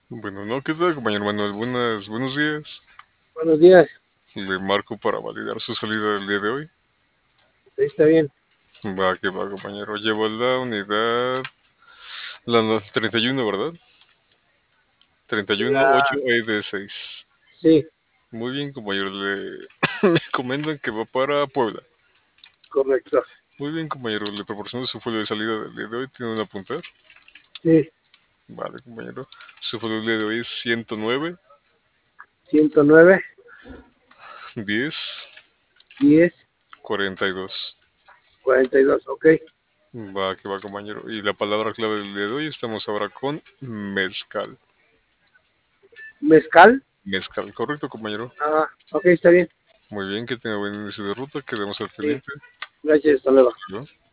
Bueno, no, ¿qué tal, compañero Manuel? Buenos días. Buenos días, Le marco para validar su salida del día de hoy. ahí está bien. Va, que va, compañero. Llevo la unidad, la 31, ¿verdad? 31, 8 La, de 6. sí, Muy bien, compañero. Me comentan que va para Puebla. correcto. Muy bien, compañero. Le proporciono su folio de salida del día de hoy. ¿Tiene un apuntar? Sí, Vale, compañero. Su folio del día de hoy es 109, 109, 10, 10, 42. 42, ok. Va, que va, compañero. Y la palabra clave del día de hoy estamos ahora con mezcal. Mezcal. Mezcal, correcto, compañero. Ah, ok, está bien. Muy bien, que tenga buen inicio de ruta, quedemos al Sí, pendiente. gracias, hasta luego. ¿No?